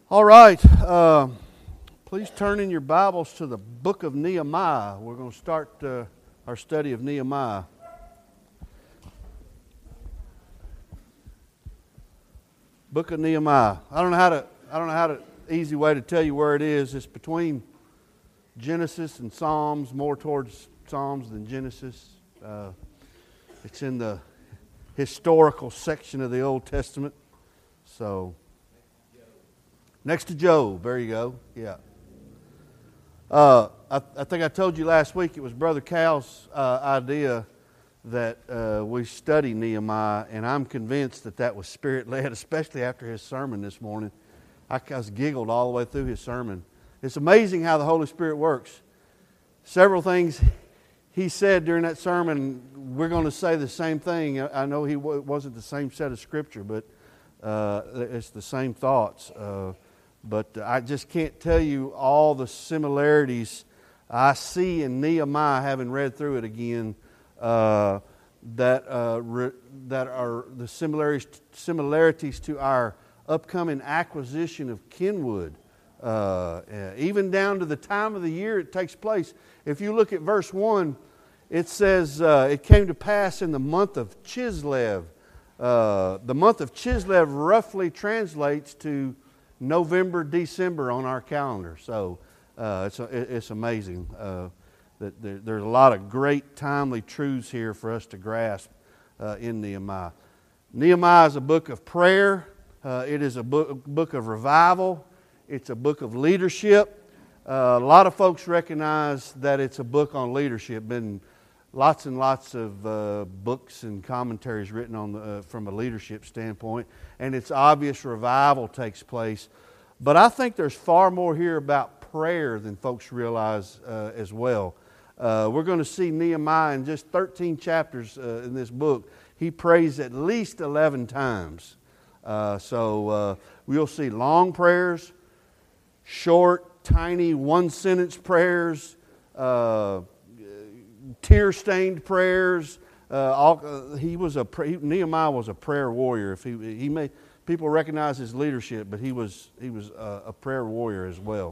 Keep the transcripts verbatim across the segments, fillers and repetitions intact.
All right, uh, please turn in your Bibles to the book of Nehemiah. We're going to start uh, our study of Nehemiah. Book of Nehemiah. I don't know how to. I don't know how to. Easy way to tell you where it is. It's between Genesis and Psalms, more towards Psalms than Genesis. Uh, it's in the historical section of the Old Testament. So. Next to Job, there you go. Yeah. Uh, I, I think I told you last week it was Brother Cal's uh, idea that uh, we study Nehemiah, and I'm convinced that that was Spirit-led, especially after his sermon this morning. I, I was giggled all the way through his sermon. It's amazing how the Holy Spirit works. Several things he said during that sermon, we're going to say the same thing. I know he w- wasn't the same set of Scripture, but uh, it's the same thoughts. Uh, But I just can't tell you all the similarities I see in Nehemiah, having read through it again, uh, that uh, re, that are the similarities similarities to our upcoming acquisition of Kenwood, uh, even down to the time of the year it takes place. If you look at verse one, it says, uh, it came to pass in the month of Chislev. Uh, the month of Chislev roughly translates to November, December on our calendar. So uh, it's it's amazing uh, that there, there's a lot of great timely truths here for us to grasp uh, in Nehemiah. Nehemiah is a book of prayer. Uh, it is a book, book of revival. It's a book of leadership. Uh, a lot of folks recognize that it's a book on leadership. Been lots and lots of uh, books and commentaries written on the, uh, from a leadership standpoint, and it's obvious revival takes place. But I think there's far more here about prayer than folks realize uh, as well. Uh, we're going to see Nehemiah in just thirteen chapters uh, in this book. He prays at least eleven times. Uh, so uh, we'll see long prayers, short, tiny, one-sentence prayers, uh, tear-stained prayers. Uh, all, uh, he was a he, Nehemiah was a prayer warrior. If he he may people recognize his leadership, but he was he was a, a prayer warrior as well.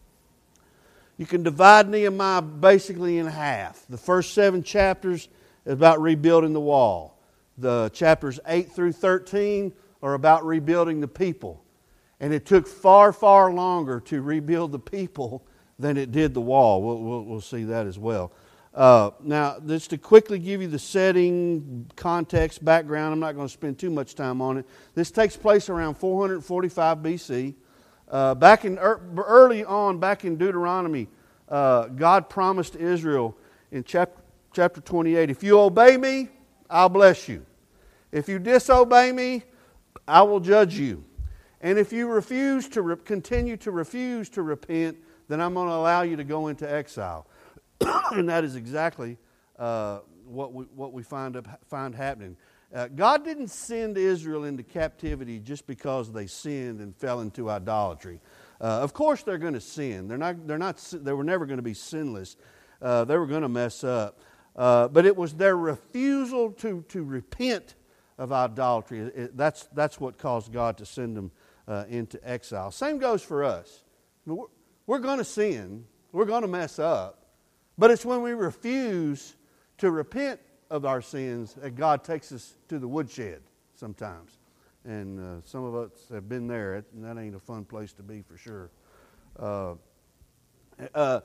You can divide Nehemiah basically in half. The first seven chapters is about rebuilding the wall. The chapters eight through thirteen are about rebuilding the people, and it took far far longer to rebuild the people than it did the wall. We'll we'll, we'll see that as well. Uh, now, just to quickly give you the setting, context, background, I'm not going to spend too much time on it. This takes place around four forty-five B C. Uh, back in early on, back in Deuteronomy, uh, God promised Israel in chapter chapter twenty-eight, "If you obey me, I'll bless you. If you disobey me, I will judge you. And if you refuse to re- continue to refuse to repent, then I'm going to allow you to go into exile." And that is exactly uh, what we what we find up, find happening. Uh, God didn't send Israel into captivity just because they sinned and fell into idolatry. Uh, of course, they're going to sin. They're not. They're not. They were never going to be sinless. Uh, they were going to mess up. Uh, but it was their refusal to to repent of idolatry. It, that's that's what caused God to send them uh, into exile. Same goes for us. I mean, we're, we're going to sin. We're going to mess up. But it's when we refuse to repent of our sins that God takes us to the woodshed sometimes. And uh, some of us have been there, and that ain't a fun place to be for sure. Uh, uh,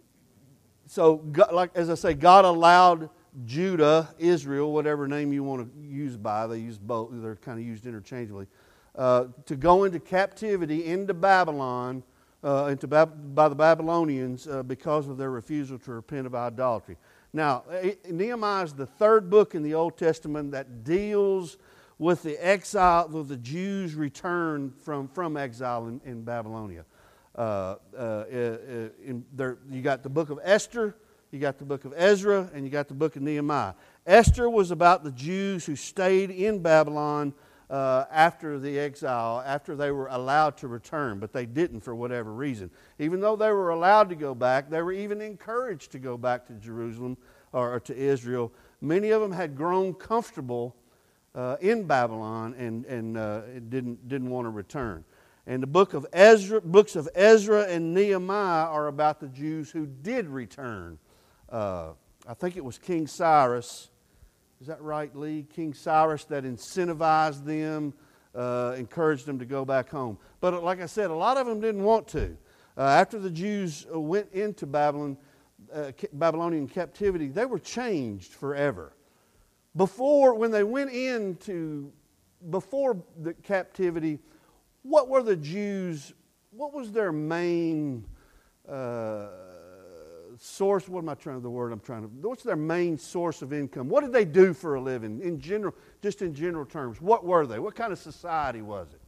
so, God, like as I say, God allowed Judah, Israel, whatever name you want to use by, they use both, they're kind of used interchangeably, uh, to go into captivity into Babylon, Uh, into Bab- by the Babylonians uh, because of their refusal to repent of idolatry. Now, Nehemiah is the third book in the Old Testament that deals with the exile, with the Jews' return from, from exile in, in Babylonia. Uh, uh, in there, you got the book of Esther, you got the book of Ezra, and you got the book of Nehemiah. Esther was about the Jews who stayed in Babylon Uh, after the exile, after they were allowed to return, but they didn't for whatever reason. Even though they were allowed to go back, they were even encouraged to go back to Jerusalem or, or to Israel. Many of them had grown comfortable uh, in Babylon and and uh, didn't didn't want to return. And the book of Ezra, books of Ezra and Nehemiah are about the Jews who did return. Uh, I think it was King Cyrus. Is that right, Lee? King Cyrus that incentivized them, uh, encouraged them to go back home. But like I said, a lot of them didn't want to. Uh, after the Jews went into Babylon, uh, Babylonian captivity, they were changed forever. Before, when they went into, before the captivity, what were the Jews, what was their main uh, source? What am I trying to, the word I'm trying to, what's their main source of income? What did they do for a living in general, just in general terms? What were they? What kind of society was it?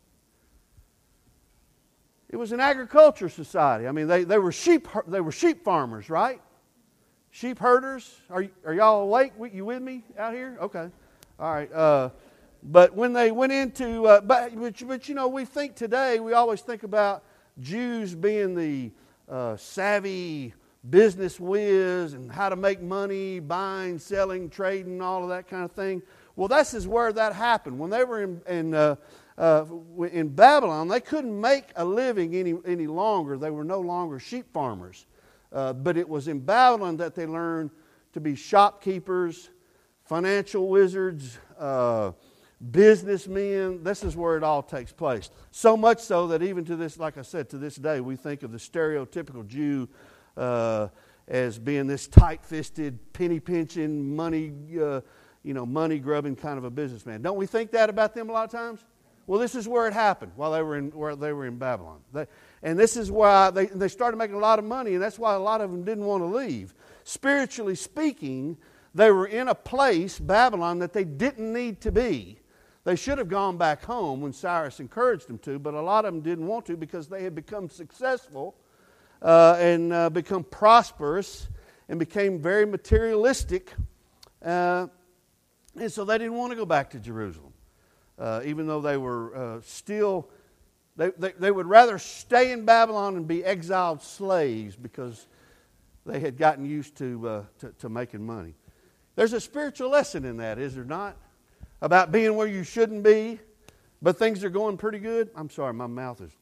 It was an agriculture society. I mean, they, they were sheep they were sheep farmers, right? Sheep herders. Are, are y'all awake? You with me out here? Okay. All right. Uh, But when they went into, uh, but, but, but you know, we think today, we always think about Jews being the uh, savvy business whiz and how to make money, buying, selling, trading, all of that kind of thing. Well, this is where that happened. When they were in in, uh, uh, in Babylon, they couldn't make a living any, any longer. They were no longer sheep farmers. Uh, but it was in Babylon that they learned to be shopkeepers, financial wizards, uh, businessmen. This is where it all takes place. So much so that even to this, like I said, to this day, we think of the stereotypical Jew uh, as being this tight-fisted, penny-pinching, money, uh, you know, money-grubbing kind of a businessman. Don't we think that about them a lot of times? Well, this is where it happened while they were in where they were in Babylon, they, and this is why they they started making a lot of money, and that's why a lot of them didn't want to leave. Spiritually speaking, they were in a place, Babylon, that they didn't need to be. They should have gone back home when Cyrus encouraged them to, but a lot of them didn't want to because they had become successful uh, and uh, become prosperous and became very materialistic. Uh, and so they didn't want to go back to Jerusalem, uh, even though they were uh, still, they, they, they would rather stay in Babylon and be exiled slaves because they had gotten used to, uh, to, to making money. There's a spiritual lesson in that, is there not? About being where you shouldn't be, but things are going pretty good. I'm sorry, my mouth is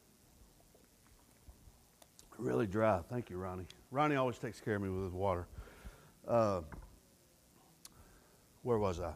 really dry. Thank you, Ronnie. Ronnie always takes care of me with his water. Uh, where was I?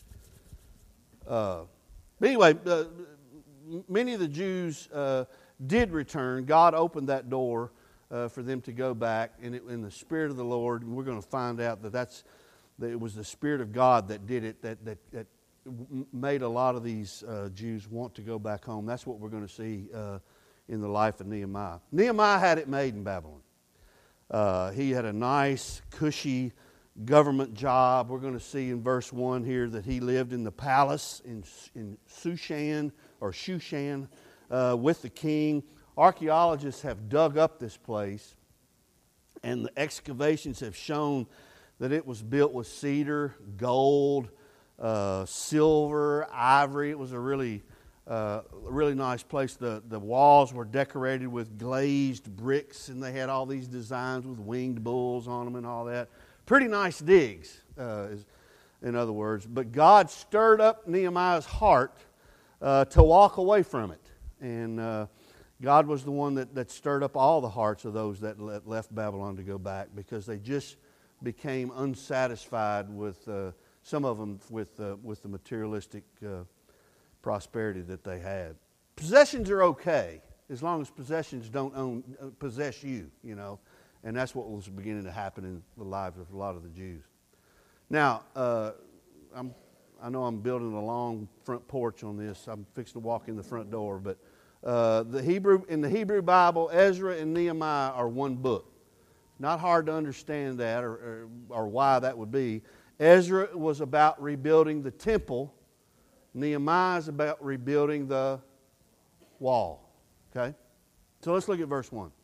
Uh, but anyway, uh, many of the Jews uh, did return. God opened that door uh, for them to go back, and it, in the Spirit of the Lord, and we're going to find out that that's that it was the Spirit of God that did it, that that, that made a lot of these uh, Jews want to go back home. That's what we're going to see uh, in the life of Nehemiah. Nehemiah had it made in Babylon. Uh, he had a nice, cushy government job. We're going to see in verse one here that he lived in the palace in, in Shushan, or Shushan, uh, with the king. Archaeologists have dug up this place, and the excavations have shown that it was built with cedar, gold, Uh, silver, ivory. It was a really, uh, really nice place. The, the walls were decorated with glazed bricks, and they had all these designs with winged bulls on them and all that. Pretty nice digs, uh, is, in other words. But God stirred up Nehemiah's heart uh, to walk away from it. And uh, God was the one that, that stirred up all the hearts of those that left Babylon to go back, because they just became unsatisfied with uh, some of them with uh, with the materialistic uh, prosperity that they had. Possessions are okay as long as possessions don't own uh, possess you, you know, and that's what was beginning to happen in the lives of a lot of the Jews. Now, uh, I'm I know I'm building a long front porch on this. I'm fixing to walk in the front door, but uh, the Hebrew in the Hebrew Bible, Ezra and Nehemiah are one book. Not hard to understand that, or or, or why that would be. Ezra was about rebuilding the temple. Nehemiah is about rebuilding the wall. Okay? So let's look at verse one.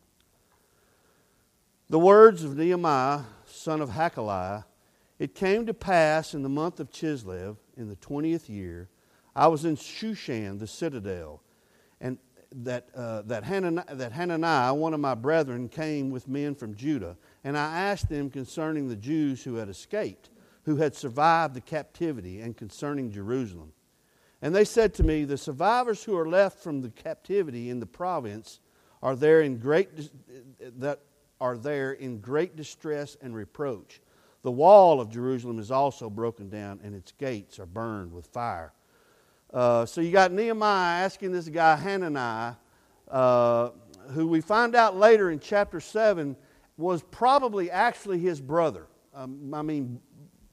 The words of Nehemiah, son of Hakaliah, it came to pass in the month of Chislev, in the twentieth year, I was in Shushan, the citadel, and that uh, that, Hanani- that Hananiah, one of my brethren, came with men from Judah, and I asked them concerning the Jews who had escaped, who had survived the captivity, and concerning Jerusalem. And they said to me, the survivors who are left from the captivity in the province are there in great that are there in great distress and reproach. The wall of Jerusalem is also broken down, and its gates are burned with fire. Uh, so you got Nehemiah asking this guy Hananiah, uh, who we find out later in chapter seven was probably actually his brother. Um, I mean,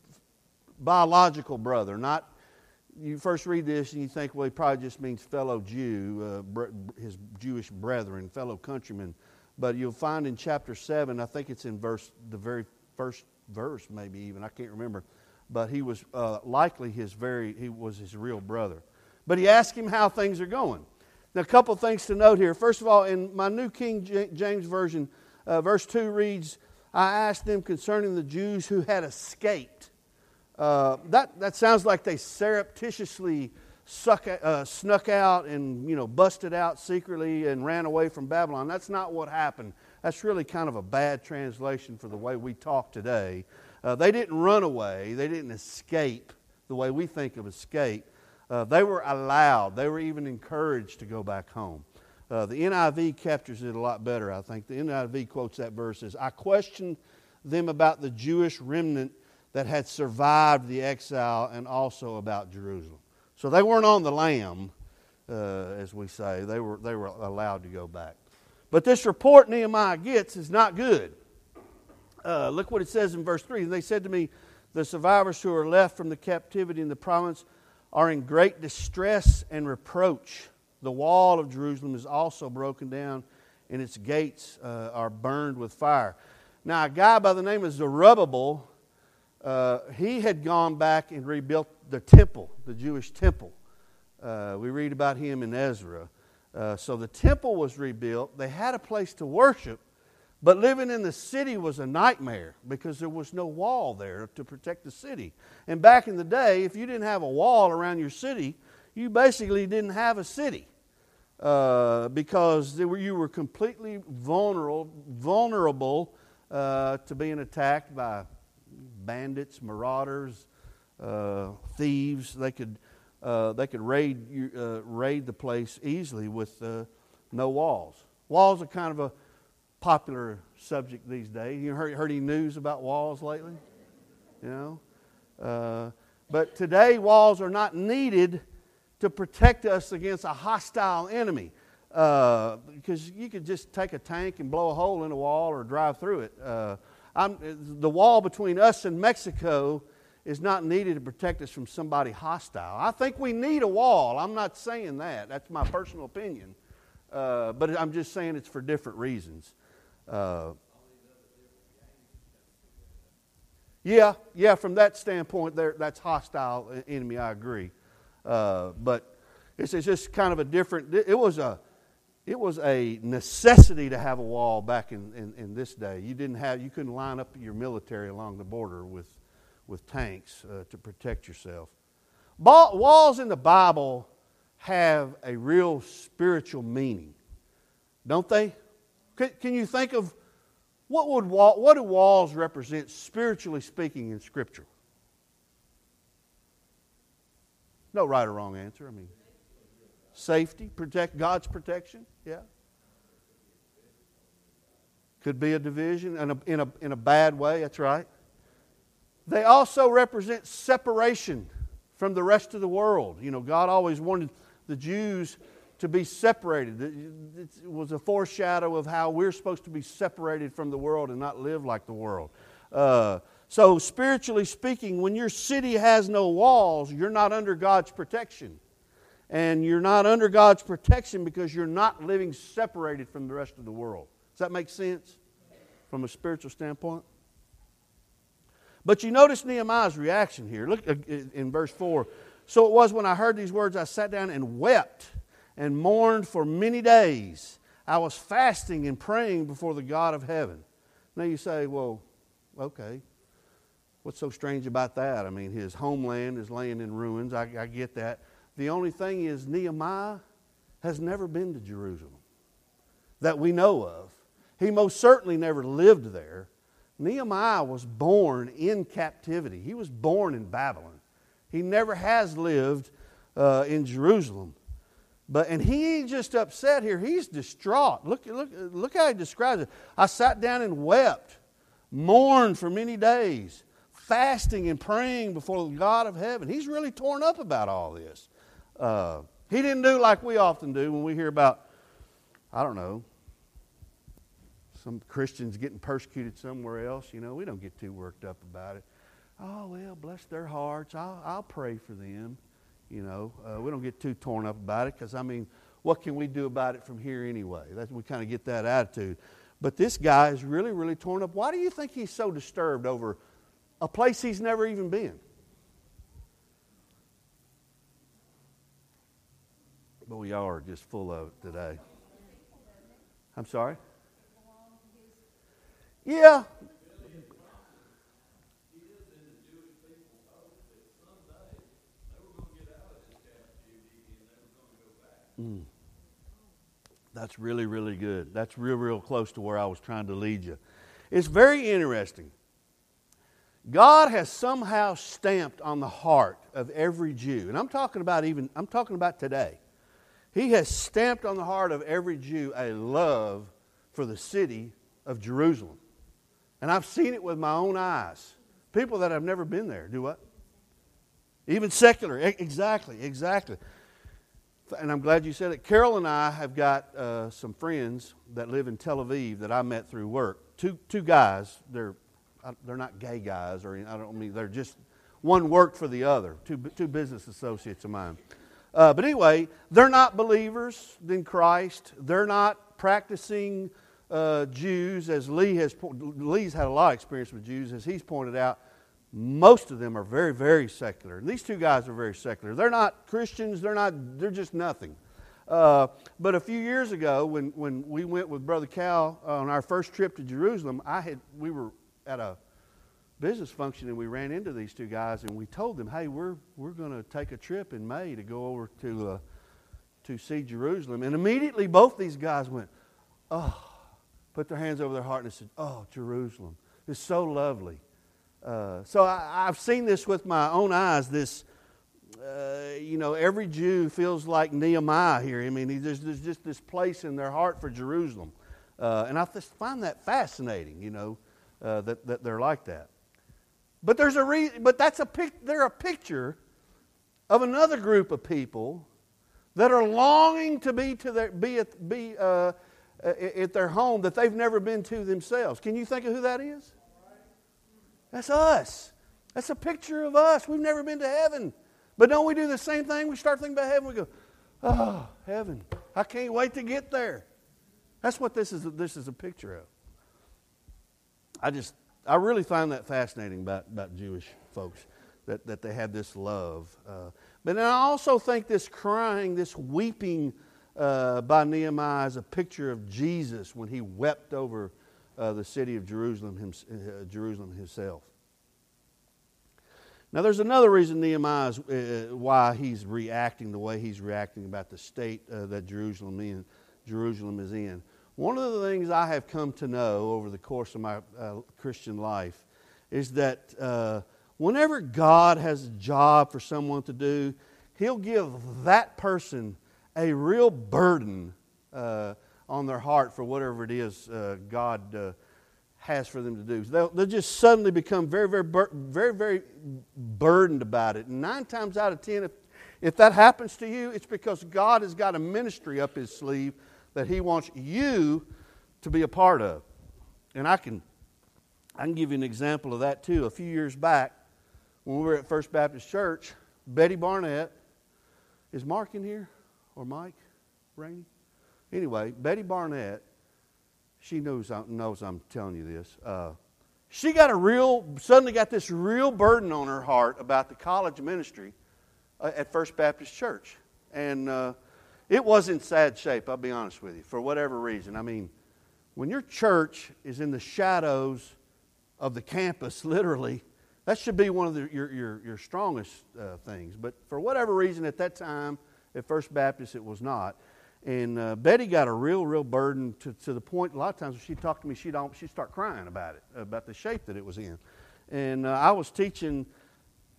biological brother. Not you first read this and you think, well, he probably just means fellow Jew, uh, his Jewish brethren, fellow countrymen. But you'll find in chapter seven, I think it's in verse the very first verse, maybe even, I can't remember, but he was uh, likely his very, he was his real brother. But he asked him how things are going. Now, a couple of things to note here. First of all, in my New King James Version, uh, verse two reads, I asked them concerning the Jews who had escaped. Uh, that, that sounds like they surreptitiously suck, uh, snuck out and, you know, busted out secretly and ran away from Babylon. That's not what happened. That's really kind of a bad translation for the way we talk today. Uh, they didn't run away. They didn't escape the way we think of escape. Uh, they were allowed. They were even encouraged to go back home. Uh, the N I V captures it a lot better, I think. The N I V quotes that verse as, I questioned them about the Jewish remnant that had survived the exile and also about Jerusalem. So they weren't on the lam, uh, as we say. They were, they were allowed to go back. But this report Nehemiah gets is not good. Uh, look what it says in verse three. They said to me, the survivors who are left from the captivity in the province are in great distress and reproach. The wall of Jerusalem is also broken down, and its gates uh, are burned with fire. Now, a guy by the name of Zerubbabel, uh, he had gone back and rebuilt the temple, the Jewish temple. Uh, we read about him in Ezra. Uh, so the temple was rebuilt. They had a place to worship, but living in the city was a nightmare because there was no wall there to protect the city. And back in the day, if you didn't have a wall around your city, you basically didn't have a city uh, because they were, you were completely vulnerable, vulnerable uh, to being attacked by bandits, marauders, uh, thieves. They could uh, they could raid you, uh, raid the place easily with uh, no walls. Walls are kind of a popular subject these days. You heard, heard any news about walls lately? You know, uh, but today walls are not needed to protect us against a hostile enemy, uh, because you could just take a tank and blow a hole in a wall or drive through it. Uh, I'm, the wall between us and Mexico is not needed to protect us from somebody hostile. I think we need a wall. I'm not saying that. That's my personal opinion. Uh, but I'm just saying it's for different reasons. Uh, yeah, yeah, from that standpoint, there that's hostile enemy, I agree. Uh, but it's, it's just kind of a different, it was a it was a necessity to have a wall back in, in, in this day. You didn't have, you couldn't line up your military along the border with, with tanks uh, to protect yourself. Ball, walls in the Bible have a real spiritual meaning, don't they? Can, can you think of what would wall, what do walls represent spiritually speaking in Scripture? No right or wrong answer. I mean, safety, protect God's protection. Yeah, could be a division in a in a in a bad way. That's right. They also represent separation from the rest of the world. You know, God always wanted the Jews to be separated. It was a foreshadow of how we're supposed to be separated from the world and not live like the world. Uh, so spiritually speaking, when your city has no walls, you're not under God's protection. And you're not under God's protection because you're not living separated from the rest of the world. Does that make sense from a spiritual standpoint? But you notice Nehemiah's reaction here. Look in verse four. So it was when I heard these words, I sat down and wept and mourned for many days. I was fasting and praying before the God of heaven. Now you say, well, okay, what's so strange about that? I mean, his homeland is laying in ruins. I, I get that. The only thing is Nehemiah has never been to Jerusalem that we know of. He most certainly never lived there. Nehemiah was born in captivity. He was born in Babylon. He never has lived uh, in Jerusalem. But and he ain't just upset here; he's distraught. Look, look, look how he describes it. I sat down and wept, mourned for many days, fasting and praying before the God of heaven. He's really torn up about all this. Uh, he didn't do like we often do when we hear about, I don't know, some Christians getting persecuted somewhere else. You know, we don't get too worked up about it. Oh, well, bless their hearts. I'll, I'll pray for them. You know, uh, we don't get too torn up about it because, I mean, what can we do about it from here anyway? That's, we kind of get that attitude. But this guy is really, really torn up. Why do you think he's so disturbed over a place he's never even been? But we are just full of it today. I'm sorry? Yeah. Mm. That's really, really good. That's real, real close to where I was trying to lead you. It's very interesting. God has somehow stamped on the heart of every Jew, and I'm talking about even, I'm talking about today. He has stamped on the heart of every Jew a love for the city of Jerusalem. And I've seen it with my own eyes. People that have never been there do what? Even secular. Exactly, exactly. And I'm glad you said it. Carol and I have got uh, some friends that live in Tel Aviv that I met through work. Two two guys. They're they're not gay guys, or I don't mean they're just one worked for the other. Two two business associates of mine. Uh, but anyway, they're not believers in Christ. They're not practicing uh, Jews, as Lee has. Lee's had a lot of experience with Jews, as he's pointed out. Most of them are very, very secular. And these two guys are very secular. They're not Christians. They're not. They're just nothing. Uh, but a few years ago, when, when we went with Brother Cal on our first trip to Jerusalem, I had we were at a business function and we ran into these two guys and we told them, "Hey, we're we're going to take a trip in May to go over to uh, to see Jerusalem." And immediately, both these guys went, "Oh," put their hands over their heart and said, "Oh, Jerusalem! It's so lovely." Uh, so I, I've seen this with my own eyes. This, uh, you know, every Jew feels like Nehemiah here. I mean, there's, there's just this place in their heart for Jerusalem, uh, and I just find that fascinating. You know, uh, that that they're like that. But there's a reason. But that's a pic. They're a picture of another group of people that are longing to be to their be at be uh, at their home that they've never been to themselves. Can you think of who that is? That's us. That's a picture of us. We've never been to heaven. But don't we do the same thing? We start thinking about heaven. We go, oh, heaven. I can't wait to get there. That's what this is, this is a picture of. I just, I really find that fascinating about, about Jewish folks, that, that they have this love. Uh, but I also think this crying, this weeping uh, by Nehemiah is a picture of Jesus when he wept over Uh, the city of Jerusalem, him, uh, Jerusalem himself. Now, there's another reason Nehemiah is, uh, why he's reacting the way he's reacting about the state uh, that Jerusalem in, Jerusalem is in. One of the things I have come to know over the course of my uh, Christian life is that uh, whenever God has a job for someone to do, He'll give that person a real burden Uh, on their heart for whatever it is uh, God uh, has for them to do. They'll, they'll just suddenly become very, very, bur- very, very burdened about it. And nine times out of ten, if, if that happens to you, it's because God has got a ministry up His sleeve that He wants you to be a part of. And I can, I can give you an example of that too. A few years back, when we were at First Baptist Church, Betty Barnett, is Mark in here? Or Mike? Rainey? Anyway, Betty Barnett, she knows, knows I'm telling you this. Uh, she got a real, suddenly got this real burden on her heart about the college ministry uh, at First Baptist Church. And uh, it was in sad shape, I'll be honest with you, for whatever reason. I mean, when your church is in the shadows of the campus, literally, that should be one of the, your, your, your strongest uh, things. But for whatever reason at that time, at First Baptist, it was not. And uh, Betty got a real, real burden to, to the point, a lot of times when she'd talk to me, she'd, she'd start crying about it, about the shape that it was in. And uh, I was teaching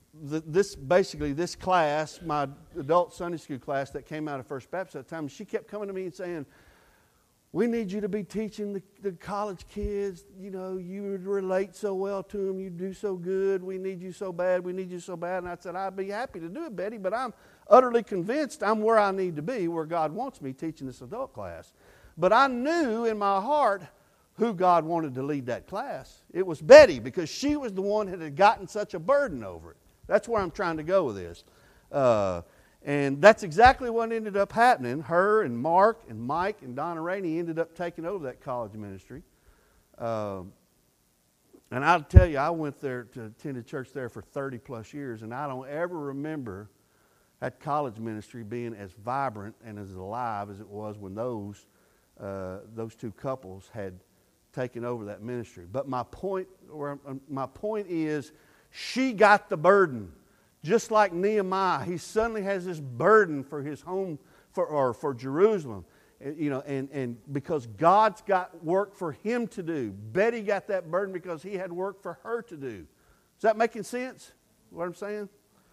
the, this basically this class, my adult Sunday school class that came out of First Baptist at the time, she kept coming to me and saying, we need you to be teaching the, the college kids. You know, you would relate so well to them. You do so good. We need you so bad. We need you so bad. And I said, I'd be happy to do it, Betty, but I'm utterly convinced I'm where I need to be, where God wants me teaching this adult class. But I knew in my heart who God wanted to lead that class. It was Betty, because she was the one that had gotten such a burden over it. That's where I'm trying to go with this. Uh, And that's exactly what ended up happening. Her and Mark and Mike and Donna Rainey ended up taking over that college ministry. Um, and I'll tell you, I went there to attend a church there for thirty plus years, and I don't ever remember that college ministry being as vibrant and as alive as it was when those uh, those two couples had taken over that ministry. But my point, or my point is, she got the burden. Just like Nehemiah, he suddenly has this burden for his home, for, or for Jerusalem, you know, and, and because God's got work for him to do. Betty got that burden because he had work for her to do. Is that making sense, what I'm saying?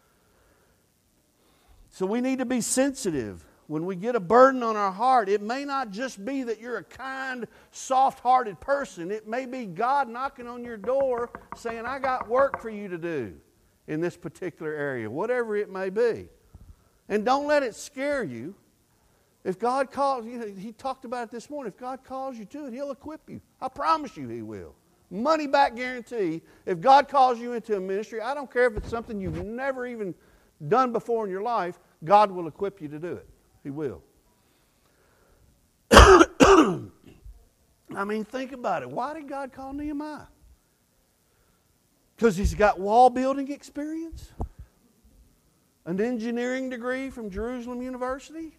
So we need to be sensitive. When we get a burden on our heart, it may not just be that you're a kind, soft-hearted person. It may be God knocking on your door saying, I got work for you to do in this particular area, whatever it may be. And don't let it scare you. If God calls, you know, he talked about it this morning, if God calls you to it, He'll equip you. I promise you He will. Money back guarantee. If God calls you into a ministry, I don't care if it's something you've never even done before in your life, God will equip you to do it. He will. I mean, think about it. Why did God call Nehemiah? Because he's got wall building experience? An engineering degree from Jerusalem University?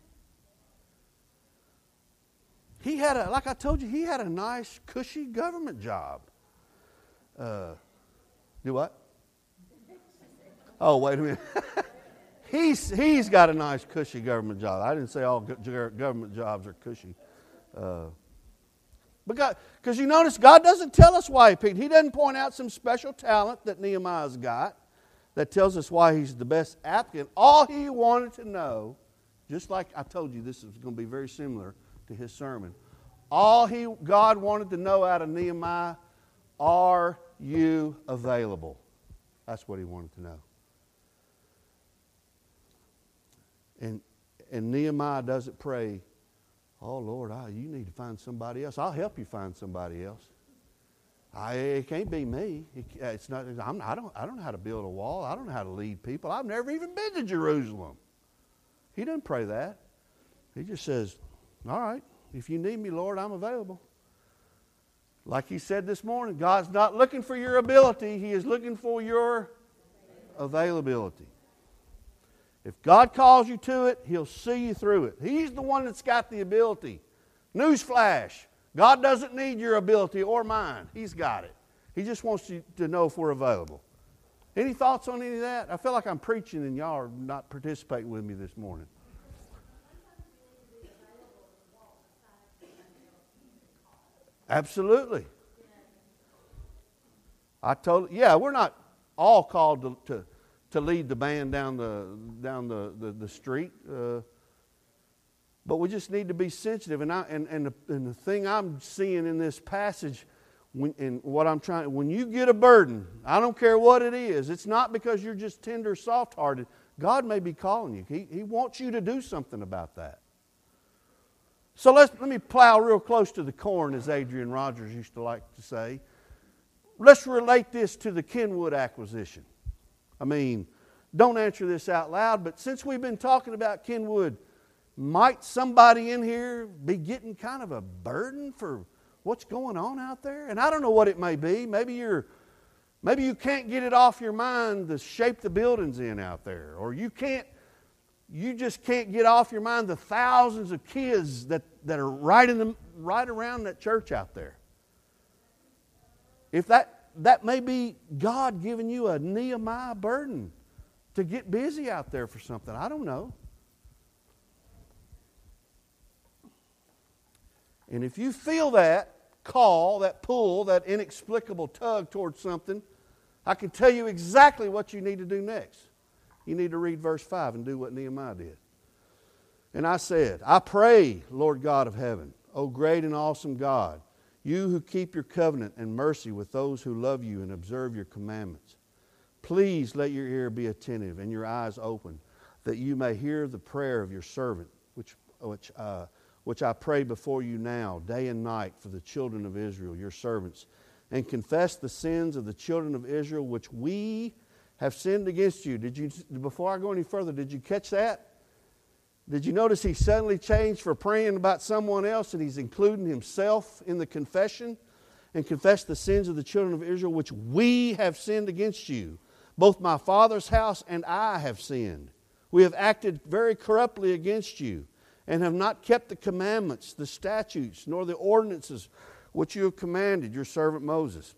He had a, like I told you, he had a nice, cushy government job. Uh, do what? Oh, wait a minute. he's, he's got a nice, cushy government job. I didn't say all government jobs are cushy. Uh, Because you notice, God doesn't tell us why He picked. He doesn't point out some special talent that Nehemiah's got that tells us why he's the best applicant. All he wanted to know, just like I told you, this is going to be very similar to his sermon. All he God wanted to know out of Nehemiah, are you available? That's what He wanted to know. And, and Nehemiah doesn't pray, oh, Lord, I, you need to find somebody else. I'll help you find somebody else. I, it can't be me. It, it's not. I'm, I don't. I don't know how to build a wall. I don't know how to lead people. I've never even been to Jerusalem. He doesn't pray that. He just says, all right, if you need me, Lord, I'm available. Like he said this morning, God's not looking for your ability. He is looking for your availability. If God calls you to it, He'll see you through it. He's the one that's got the ability. Newsflash, God doesn't need your ability or mine. He's got it. He just wants you to know if we're available. Any thoughts on any of that? I feel like I'm preaching and y'all are not participating with me this morning. Absolutely. I told yeah, we're not all called to, to to lead the band down the down the, the, the street. Uh, but we just need to be sensitive. And I and, and, the, and the thing I'm seeing in this passage, when, and what I'm trying, when you get a burden, I don't care what it is, it's not because you're just tender, soft-hearted. God may be calling you. He, he wants you to do something about that. So let's let me plow real close to the corn, as Adrian Rogers used to like to say. Let's relate this to the Kenwood acquisition. I mean, don't answer this out loud, but since we've been talking about Kenwood, might somebody in here be getting kind of a burden for what's going on out there? And I don't know what it may be. Maybe you're, maybe you can't get it off your mind the shape the building's in out there, or you can't, you just can't get off your mind the thousands of kids that, that are right in the, right around that church out there. If that that may be God giving you a Nehemiah burden to get busy out there for something. I don't know. And if you feel that call, that pull, that inexplicable tug towards something, I can tell you exactly what you need to do next. You need to read verse five and do what Nehemiah did. And I said, I pray, Lord God of heaven, O great and awesome God, you who keep your covenant and mercy with those who love you and observe your commandments. Please let your ear be attentive and your eyes open, that you may hear the prayer of your servant, which, which, uh, which I pray before you now, day and night, for the children of Israel, your servants, and confess the sins of the children of Israel, which we have sinned against you. Did you, before I go any further, did you catch that? Did you notice he suddenly changed for praying about someone else, and he's including himself in the confession? And confess the sins of the children of Israel, which we have sinned against you. Both my father's house and I have sinned. We have acted very corruptly against you, and have not kept the commandments, the statutes, nor the ordinances which you have commanded your servant Moses.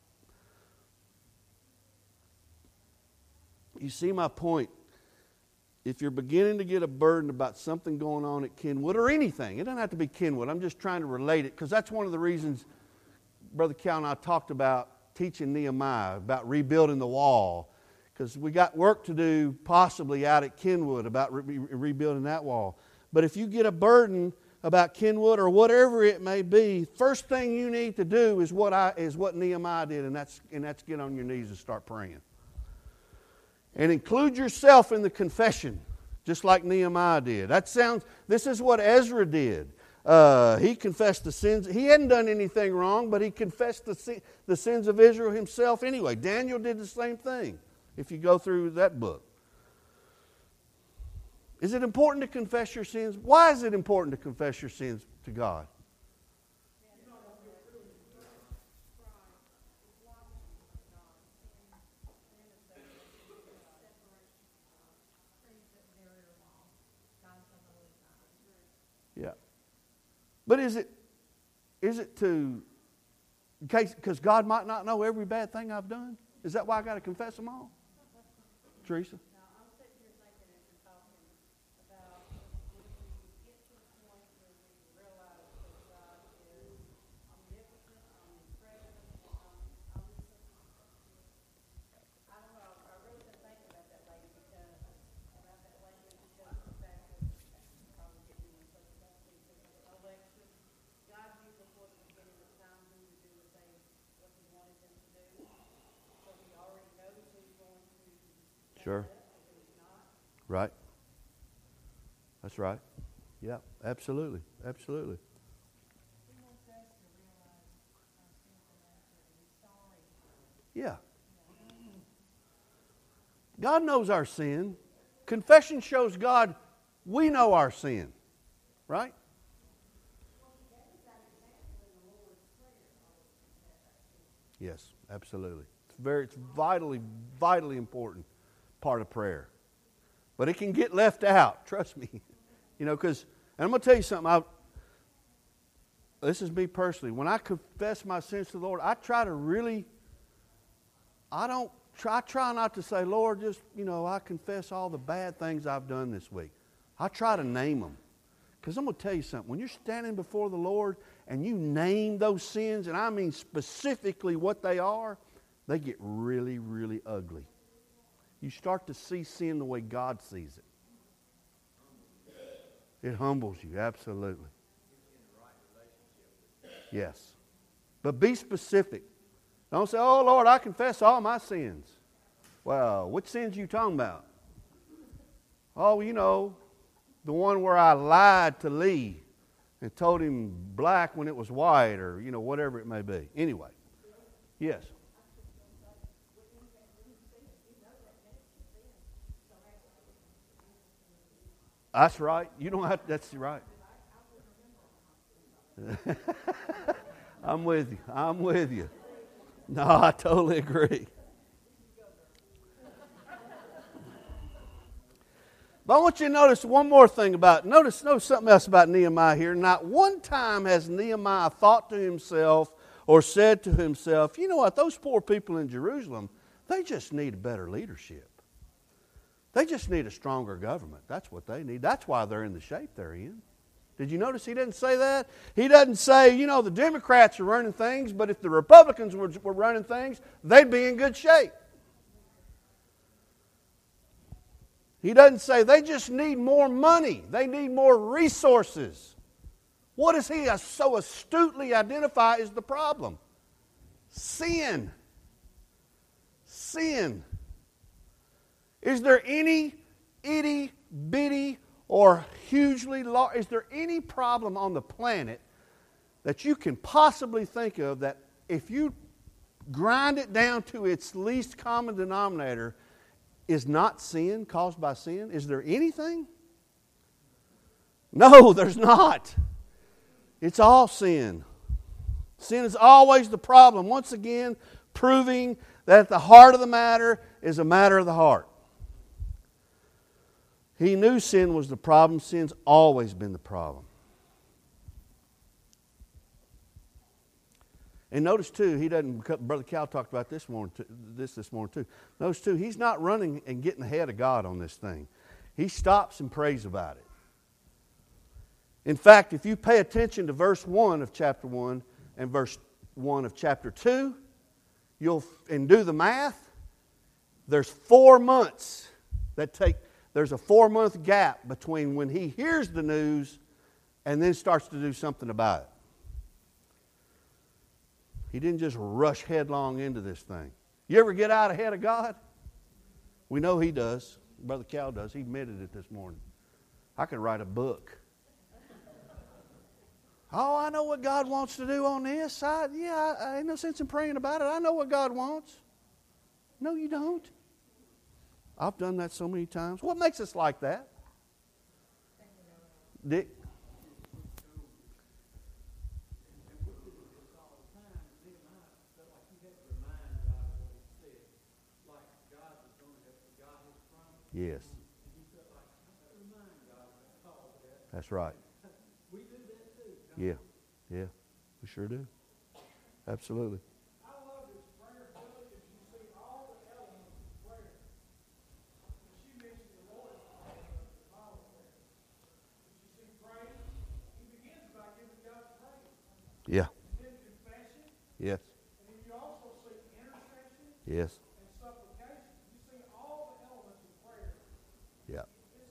You see my point. If you're beginning to get a burden about something going on at Kenwood, or anything, it doesn't have to be Kenwood, I'm just trying to relate it, because that's one of the reasons Brother Cal and I talked about teaching Nehemiah, about rebuilding the wall, because we got work to do possibly out at Kenwood about re- rebuilding that wall. But if you get a burden about Kenwood or whatever it may be, first thing you need to do is what I is what Nehemiah did, and that's and that's get on your knees and start praying. And include yourself in the confession, just like Nehemiah did. That sounds. This is what Ezra did. Uh, he confessed the sins. He hadn't done anything wrong, but he confessed the the sins of Israel himself anyway. Daniel did the same thing. If you go through that book, is it important to confess your sins? Why is it important to confess your sins to God? Yeah. But is it is it to, in case, because God might not know every bad thing I've done? Is that why I got to confess them all? Teresa? Sure. Right. That's right. Yeah, absolutely. Absolutely. Yeah. God knows our sin. Confession shows God we know our sin. Right? Yes, absolutely. It's very it's vitally, vitally important part of prayer. But it can get left out, trust me. You know, because, and I'm going to tell you something, I, this is me personally. When I confess my sins to the Lord, I try to really, I don't, try, I try not to say, Lord, just, you know, I confess all the bad things I've done this week. I try to name them. Because I'm going to tell you something, when you're standing before the Lord and you name those sins, and I mean specifically what they are, they get really, really ugly. You start to see sin the way God sees it. It humbles you, absolutely. Yes. But be specific. Don't say, oh, Lord, I confess all my sins. Well, which sins are you talking about? Oh, you know, the one where I lied to Lee and told him black when it was white, or, you know, whatever it may be. Anyway. Yes. That's right. You don't have to, that's right. I'm with you. I'm with you. No, I totally agree. But I want you to notice one more thing about, notice, notice something else about Nehemiah here. Not one time has Nehemiah thought to himself or said to himself, you know what, those poor people in Jerusalem, they just need better leadership. They just need a stronger government. That's what they need. That's why they're in the shape they're in. Did you notice he didn't say that? He doesn't say, you know, the Democrats are running things, but if the Republicans were, were running things, they'd be in good shape. He doesn't say they just need more money. They need more resources. What does he so astutely identify as the problem? Sin. Sin. Is there any itty bitty or hugely large, is there any problem on the planet that you can possibly think of that if you grind it down to its least common denominator is not sin, caused by sin? Is there anything? No, there's not. It's all sin. Sin is always the problem. Once again, proving that at the heart of the matter is a matter of the heart. He knew sin was the problem. Sin's always been the problem. And notice too, he doesn't. Brother Cal talked about this morning, this this morning too. Notice too, he's not running and getting ahead of God on this thing. He stops and prays about it. In fact, if you pay attention to verse one of chapter one and verse one of chapter two, you'll and do the math. There's four months that take. There's a four-month gap between when he hears the news and then starts to do something about it. He didn't just rush headlong into this thing. You ever get out ahead of God? We know he does. Brother Cal does. He admitted it this morning. I could write a book. Oh, I know what God wants to do on this. I, yeah, I, I ain't no sense in praying about it. I know what God wants. No, you don't. I've done that so many times. What makes us like that? Dick? Yes. That's right. Yeah. Yeah. We sure do. Absolutely. Yeah. Yes. Yes. Yeah.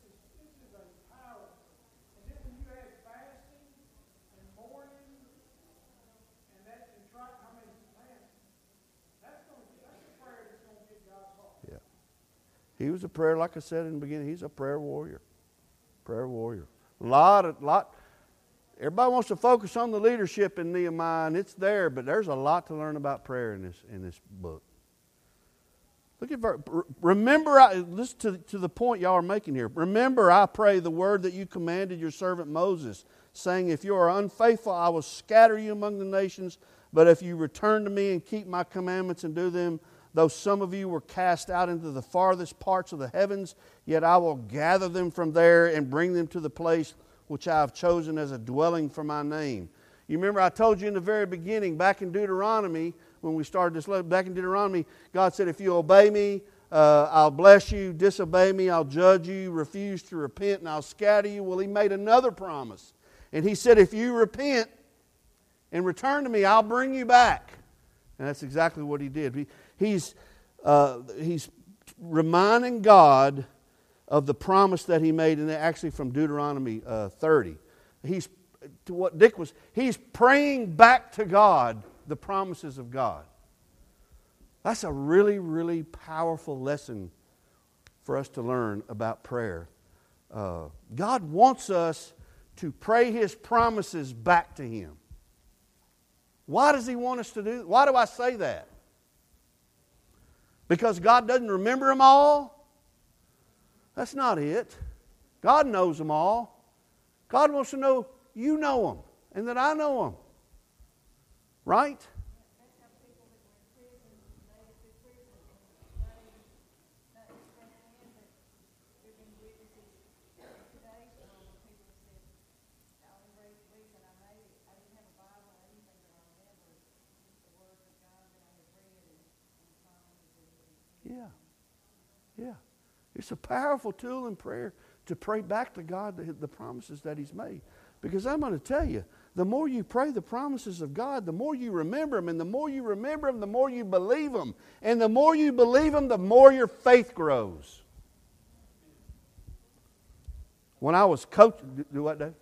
Yeah. He was a prayer, like I said in the beginning, he's a prayer warrior. Prayer warrior. A lot of lot everybody wants to focus on the leadership in Nehemiah, and it's there, but there's a lot to learn about prayer in this in this book. Look at verse. Remember, I, listen to, to the point y'all are making here. Remember, I pray, the word that you commanded your servant Moses, saying, if you are unfaithful, I will scatter you among the nations. But if you return to me and keep my commandments and do them, though some of you were cast out into the farthest parts of the heavens, yet I will gather them from there and bring them to the place which I have chosen as a dwelling for my name. You remember I told you in the very beginning, back in Deuteronomy, when we started this, back in Deuteronomy, God said, if you obey me, uh, I'll bless you. Disobey me, I'll judge you. Refuse to repent, and I'll scatter you. Well, he made another promise. And he said, if you repent and return to me, I'll bring you back. And that's exactly what he did. He, he's, uh, he's reminding God of the promise that he made, and actually from Deuteronomy uh, thirty. He's to what Dick was, he's praying back to God the promises of God. That's a really, really powerful lesson for us to learn about prayer. Uh, God wants us to pray His promises back to Him. Why does He want us to do that? Why do I say that? Because God doesn't remember them all? That's not it. God knows them all. God wants to know you know them and that I know them. Right? Yeah. Yeah. It's a powerful tool in prayer to pray back to God the, the promises that He's made. Because I'm going to tell you, the more you pray the promises of God, the more you remember them. And the more you remember them, the more you believe them. And the more you believe them, the more your faith grows. When I was coaching, do, do what, Dave?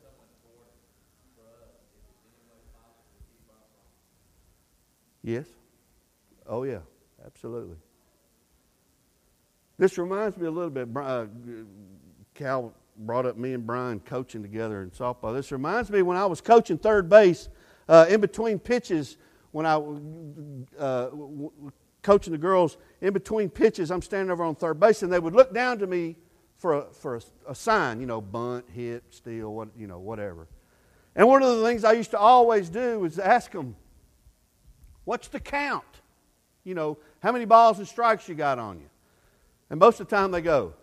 Yes. Oh, yeah. Absolutely. This reminds me a little bit. Uh, Cal brought up me and Brian coaching together in softball. This reminds me when I was coaching third base, uh, in between pitches, when I uh, coaching the girls, in between pitches, I'm standing over on third base, and they would look down to me for a, for a, a sign, you know, bunt, hit, steal, what, you know, whatever. And one of the things I used to always do was ask them, "What's the count? You know, how many balls and strikes you got on you?" And most of the time they go,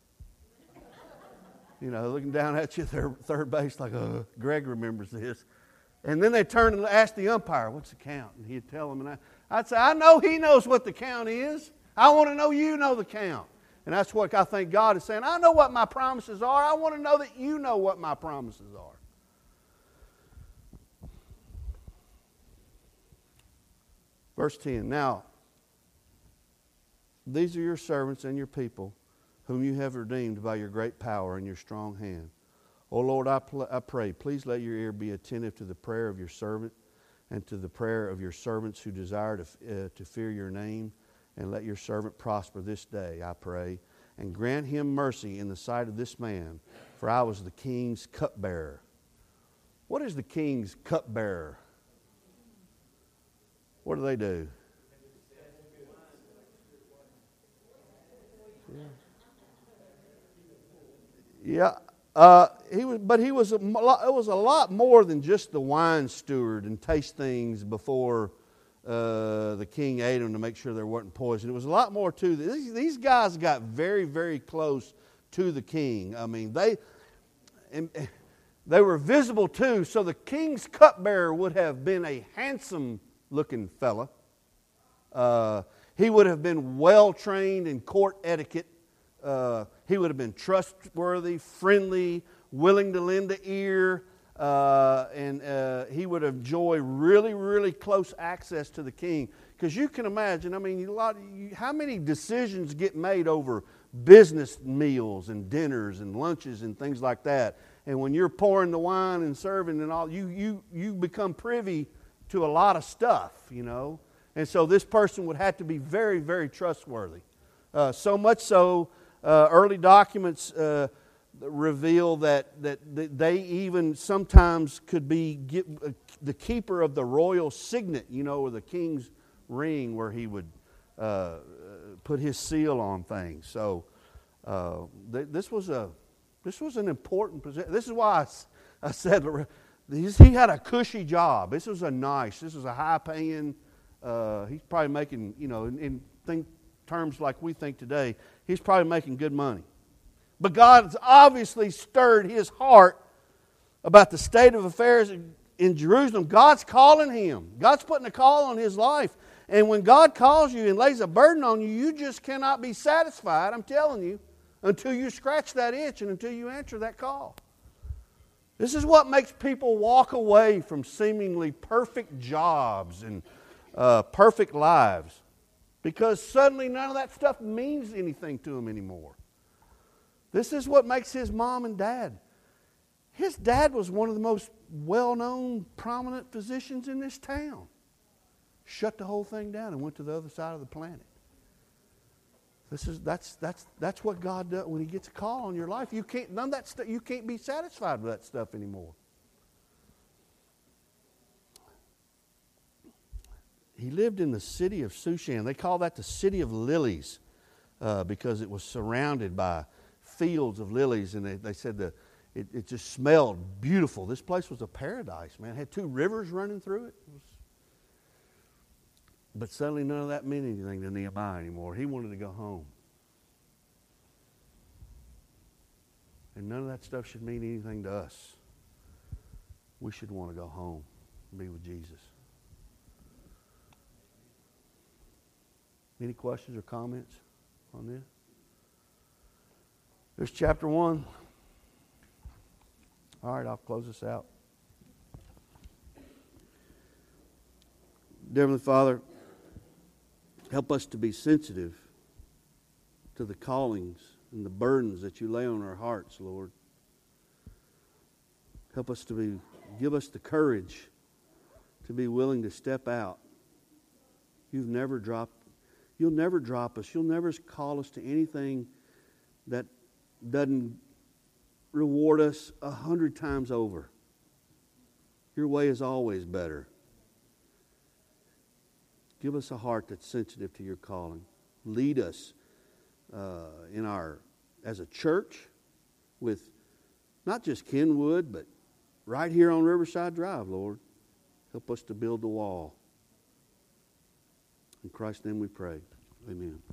you know, looking down at you, their third base, like, "Oh, Greg remembers this." And then they turn and ask the umpire, "What's the count?" And he'd tell them, and I, I'd say, "I know he knows what the count is. I want to know you know the count." And that's what I think God is saying. I know what my promises are. I want to know that you know what my promises are. Verse ten, "Now, these are your servants and your people, whom you have redeemed by your great power and your strong hand. O Lord, I, pl- I pray, please let your ear be attentive to the prayer of your servant and to the prayer of your servants who desire to, uh, to fear your name, and let your servant prosper this day, I pray, and grant him mercy in the sight of this man, for I was the king's cupbearer." What is the king's cupbearer? What do they do? Yeah, uh, he was, but he was a lot, it was a lot more than just the wine steward and taste things before uh, the king ate them to make sure there wasn't poison. It was a lot more to this. These, these guys got very, very close to the king. I mean, they and, they were visible too. So the king's cupbearer would have been a handsome-looking fella. Uh, he would have been well-trained in court etiquette. Uh, he would have been trustworthy, friendly, willing to lend an ear, uh, and uh, he would enjoy really, really close access to the king. Because you can imagine, I mean, a lot, you, how many decisions get made over business meals and dinners and lunches and things like that. And when you're pouring the wine and serving and all, you you you become privy to a lot of stuff, you know. And so this person would have to be very, very trustworthy. Uh, so much so, uh, early documents uh, reveal that, that that they even sometimes could be get, uh, the keeper of the royal signet, you know, or the king's ring, where he would uh, put his seal on things. So uh, th- this was a this was an important position. This is why I, I said he had a cushy job. This was a nice. This was a high paying. Uh, he's probably making, you know, in, in think terms like we think today, he's probably making good money. But God's obviously stirred his heart about the state of affairs in, in Jerusalem. God's calling him. God's putting a call on his life. And when God calls you and lays a burden on you, you just cannot be satisfied, I'm telling you, until you scratch that itch and until you answer that call. This is what makes people walk away from seemingly perfect jobs and Uh, perfect lives, because suddenly none of that stuff means anything to them anymore. This is what makes his mom and dad. His dad was one of the most well-known, prominent physicians in this town. Shut the whole thing down and went to the other side of the planet. This is that's that's that's what God does when He gets a call on your life. You can't none of that stuff. You can't be satisfied with that stuff anymore. He lived in the city of Shushan. They call that the city of lilies uh, because it was surrounded by fields of lilies. And they, they said the, it, it just smelled beautiful. This place was a paradise, man. It had two rivers running through it. It was, but suddenly none of that meant anything to Nehemiah anymore. He wanted to go home. And none of that stuff should mean anything to us. We should want to go home and be with Jesus. Any questions or comments on this? There's chapter one. All right, I'll close this out. Dear Heavenly Father, help us to be sensitive to the callings and the burdens that you lay on our hearts, Lord. Help us to be, give us the courage to be willing to step out. You've never dropped, you'll never drop us. You'll never call us to anything that doesn't reward us a hundred times over. Your way is always better. Give us a heart that's sensitive to your calling. Lead us uh, in our, as a church, with not just Kenwood, but right here on Riverside Drive, Lord. Help us to build the wall. In Christ's name we pray. Amen.